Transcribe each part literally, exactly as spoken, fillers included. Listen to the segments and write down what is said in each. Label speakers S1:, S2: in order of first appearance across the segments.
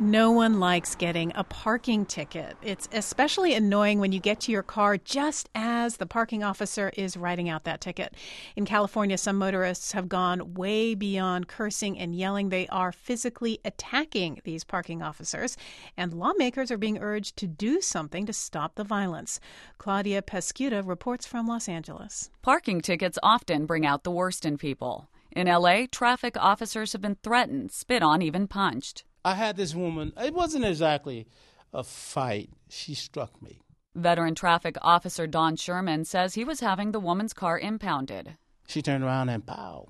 S1: No one likes getting a parking ticket. It's especially annoying when you get to your car just as the parking officer is writing out that ticket. In California, some motorists have gone way beyond cursing and yelling. They are physically attacking these parking officers, and lawmakers are being urged to do something to stop the violence. Claudia Pescuda reports from Los Angeles.
S2: Parking tickets often bring out the worst in people. In L A, traffic officers have been threatened, spit on, even punched.
S3: I had this woman, it wasn't exactly a fight. She struck me.
S2: Veteran traffic officer Don Sherman says he was having the woman's car impounded.
S3: She turned around and pow,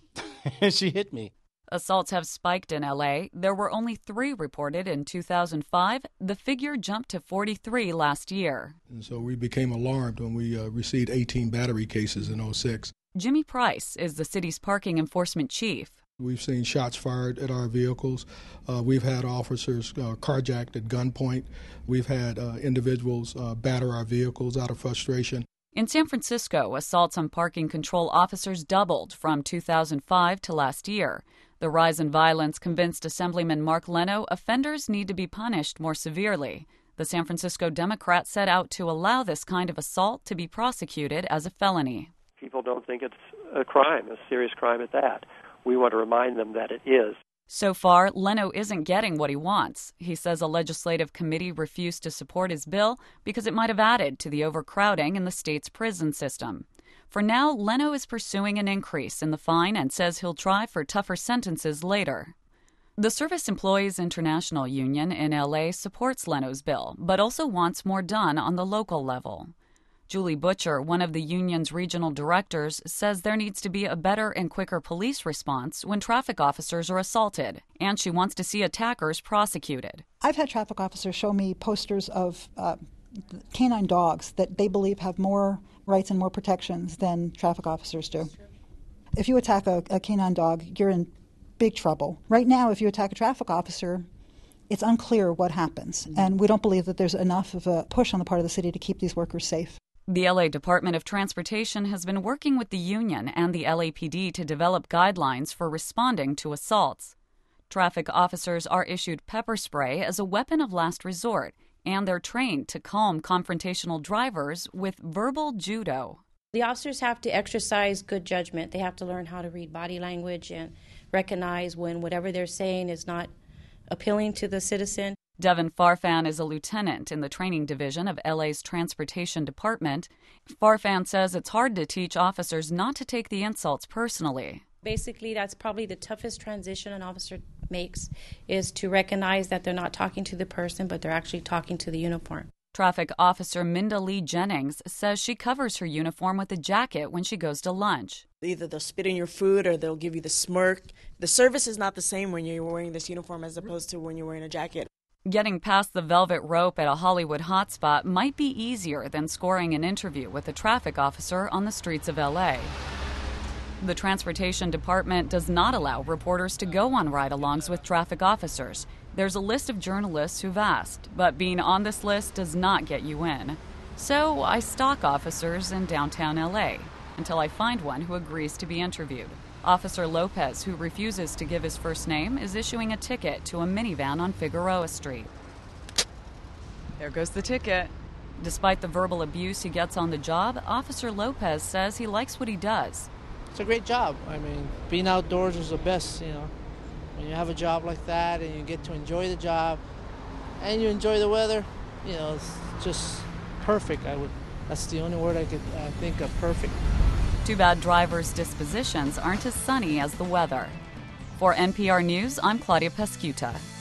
S3: and she hit me.
S2: Assaults have spiked in L A. There were only three reported in two thousand five. The figure jumped to forty-three last year.
S4: And so we became alarmed when we uh, received eighteen battery cases in oh six.
S2: Jimmy Price is the city's parking enforcement chief.
S4: We've seen shots fired at our vehicles. Uh, we've had officers uh, carjacked at gunpoint. We've had uh, individuals uh, batter our vehicles out of frustration.
S2: In San Francisco, assaults on parking control officers doubled from two thousand five to last year. The rise in violence convinced Assemblyman Mark Leno offenders need to be punished more severely. The San Francisco Democrat set out to allow this kind of assault to be prosecuted as a felony.
S5: People don't think it's a crime, a serious crime at that. We want to remind them that it is.
S2: So far, Leno isn't getting what he wants. He says a legislative committee refused to support his bill because it might have added to the overcrowding in the state's prison system. For now, Leno is pursuing an increase in the fine and says he'll try for tougher sentences later. The Service Employees International Union in L A supports Leno's bill, but also wants more done on the local level. Julie Butcher, one of the union's regional directors, says there needs to be a better and quicker police response when traffic officers are assaulted, and she wants to see attackers prosecuted.
S6: I've had traffic officers show me posters of uh, canine dogs that they believe have more rights and more protections than traffic officers do. If you attack a, a canine dog, you're in big trouble. Right now, if you attack a traffic officer, it's unclear what happens, and we don't believe that there's enough of a push on the part of the city to keep these workers safe.
S2: The L A Department of Transportation has been working with the union and the L A P D to develop guidelines for responding to assaults. Traffic officers are issued pepper spray as a weapon of last resort, and they're trained to calm confrontational drivers with verbal judo.
S7: The officers have to exercise good judgment. They have to learn how to read body language and recognize when whatever they're saying is not appealing to the citizen.
S2: Devin Farfan is a lieutenant in the training division of L A's Transportation Department. Farfan says it's hard to teach officers not to take the insults personally.
S7: Basically, that's probably the toughest transition an officer makes, is to recognize that they're not talking to the person, but they're actually talking to the uniform.
S2: Traffic officer Minda Lee Jennings says she covers her uniform with a jacket when she goes to lunch.
S8: Either they'll spit in your food or they'll give you the smirk. The service is not the same when you're wearing this uniform as opposed to when you're wearing a jacket.
S2: Getting past the velvet rope at a Hollywood hotspot might be easier than scoring an interview with a traffic officer on the streets of L A. The Transportation Department does not allow reporters to go on ride-alongs with traffic officers. There's a list of journalists who've asked, but being on this list does not get you in. So I stalk officers in downtown L A until I find one who agrees to be interviewed. Officer Lopez, who refuses to give his first name, is issuing a ticket to a minivan on Figueroa Street. There goes the ticket. Despite the verbal abuse he gets on the job, Officer Lopez says he likes what he does.
S9: It's a great job. I mean, being outdoors is the best, you know. When you have a job like that and you get to enjoy the job and you enjoy the weather, you know, it's just perfect. I would. That's the only word I could uh, think of, perfect.
S2: Too bad drivers' dispositions aren't as sunny as the weather. For N P R News, I'm Claudia Pescuda.